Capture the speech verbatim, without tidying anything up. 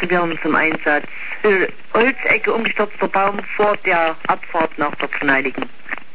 Fortwährung zum Einsatz. Holzecke, umgestürzter Baum vor der Abfahrt nach der Kneiligen.